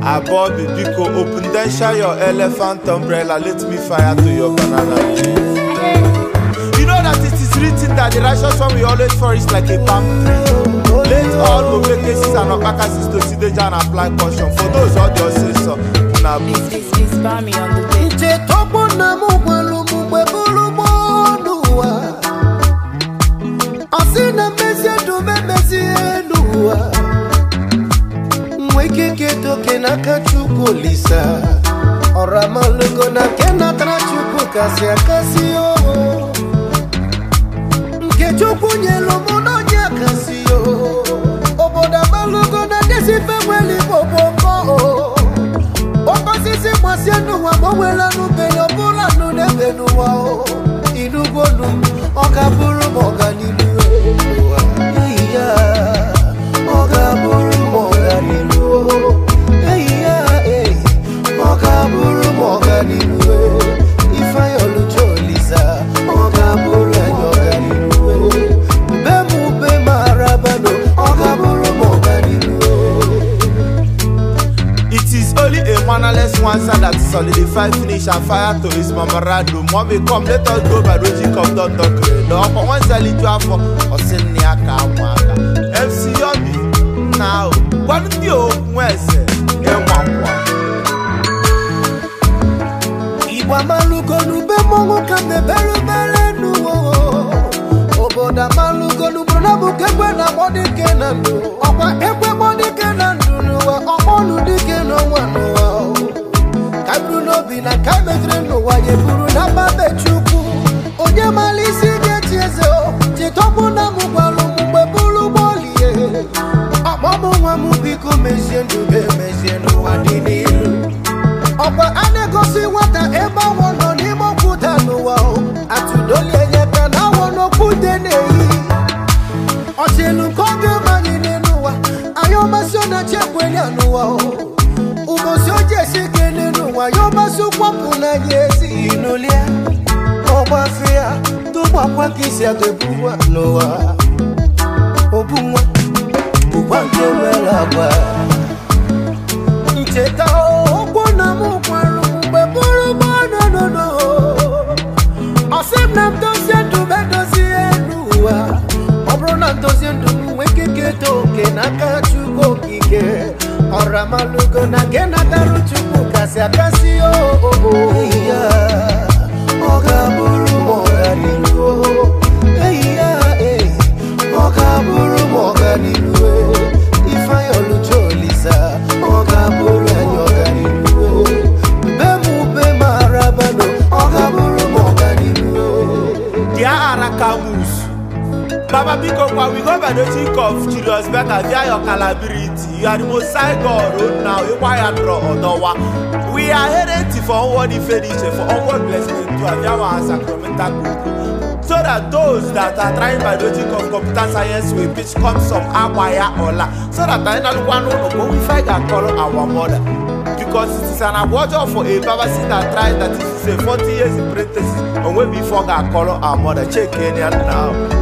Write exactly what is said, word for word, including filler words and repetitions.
Abobi Biko, open then share your elephant umbrella. Let me fire to your banana leaf. You know that it is written that the righteous one will always flourish like a palm tree. Let all Obe cases and Okakasis to see the and apply caution. For those who just say so. It's, it's, it's Bami on the beat. Asina mesie do me mesie nuwa Mweke keto kena kachuko lisa Orama lugo na kena trachuko kasi akasio Mkechuko nyelo mono nya kasio Oboda malugo na desipe mweli boboko Oko sisi mwasye nuwa mwela nube yobula nunebe nuwa Inugo num okaburu moga nilu Mannerless one side that solidify finish and fire to his memorandum. Mommy come, let us go by the come down the grade. No, for one side it was for Osiniaka Waka. M C Yobi now. What do you West? Iwa maluko nube mongo kame beru bere nuwo. Oboda maluko nubuna bukekwe na body kenandu. Okwa ekwe body kenandu nuwa. Okonu dike no wanuwa. Kabruno bina kamedre no waye buru na babe chuku. Onye malisi getiezo. Chitopu na mugwalu mugwe bulu bolie. Abamu wa mubiko mesye nube mesye no wadinilu. Opa anegosi wata eba wono ni mokuta nuwa. Atudoli enyeka na wono kudene yi. Ochelu koge manine nuwa. Ayo masyo na chekwe nya nuwa. Umosyo jesi kene nuwa. Yo masu kwa puna yesi inulia. Oba fia. Tuwa kwa kisi ya tebuwa nuwa. Obumwa. Buwa kewela kwa. Ncheta o na mukwaru mbeburu bana no no. Asim na mtosi ndu medosi enuwa. Obro na mtosi ndu weke keto kena kachuko kike. Orama lugo na kena taru chuku kasi akasi o o o. Iya, ogaburu moga niluo. Iya, eh, ogaburu moga niluo. Ifayo lucho lisa, ogaburu anyoga niluo. Bemu bema rabano, ogaburu moga niluo. Dia Arakamus. Baba Biko, we go by the think of Julius Becker via your calabrity. You are the most psycho road now. You wire draw Odawa. We are headed for onward finish for onward blessing to Aviawa Sacramental group. So that those that are trying by the think of computer science will pitch comes from Awaya Ola. So that I don't want to go if I can call our mother. Because it is an award for a Baba that tried that is a forty years in parenthesis. And when before I call our mother, check Kenya now.